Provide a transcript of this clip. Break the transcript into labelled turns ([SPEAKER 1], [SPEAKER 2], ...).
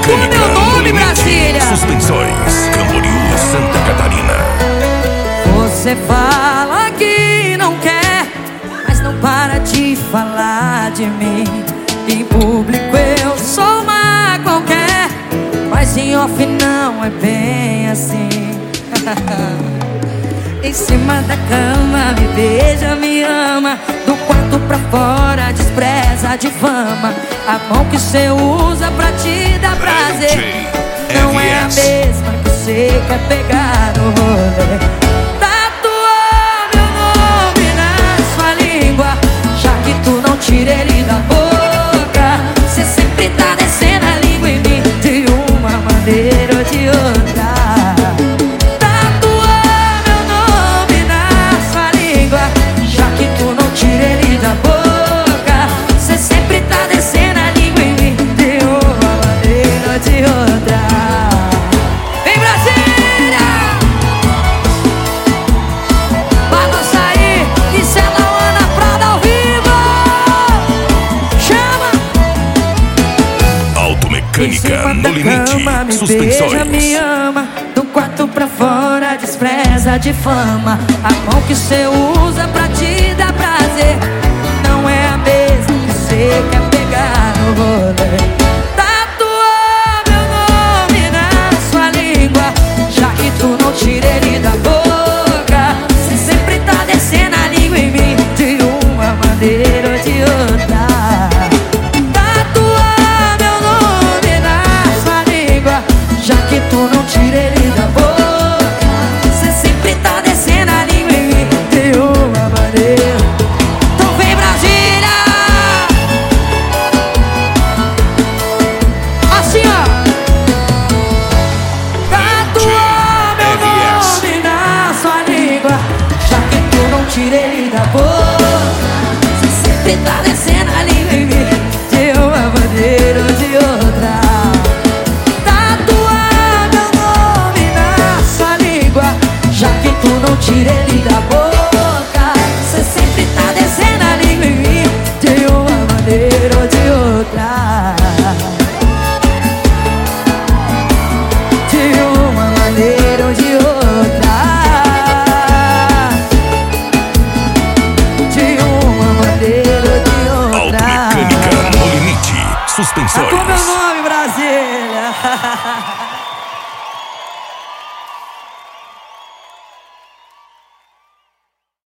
[SPEAKER 1] Tatuou meu nome, Brasília.
[SPEAKER 2] Suspensões, Camboriú, Santa Catarina.
[SPEAKER 1] Você fala que não quer, mas não para de falar de mim. Em público eu sou uma qualquer, mas em off não é bem assim. Em cima da cama me beija, me ama, do quarto pra fora despreza, difama. A mão que cê usa pra te dar prazer não é a mesma que cê quer pegar no rolê. Tatuou meu nome na sua língua, já que tu não tira ele da boca. Cê sempre tá descendo a língua em mim, de uma maneira ou de outra.
[SPEAKER 2] Mecânica no limite,
[SPEAKER 1] me
[SPEAKER 2] suspensões.
[SPEAKER 1] Beija, me ama, do quarto pra fora despreza, difama. A mão que cê usa pra te dar prazer não é a mesma que cê quer pegar no rolê. Tatuou meu nome na sua língua, já que tu não tira ele da boca. Cê sempre tá descendo a língua em mim, de uma maneira ou de outra. Já que tu não tira ele da boca, cê sempre tá descendo a língua em mim, de uma maneira. Então vem, Brasília! Assim, ó. Tatuou meu nome na sua língua, já que tu não tira ele da boca, cê sempre tá descendo a língua em mim, de uma maneira ou de outra. Tira ele da boca, cê sempre tá descendo a língua em mim, de uma maneira ou de outra. De uma maneira ou de outra. De uma maneira ou de outra.
[SPEAKER 2] Automecânica no limite, suspensões.
[SPEAKER 1] Tatuou meu nome, Brasília.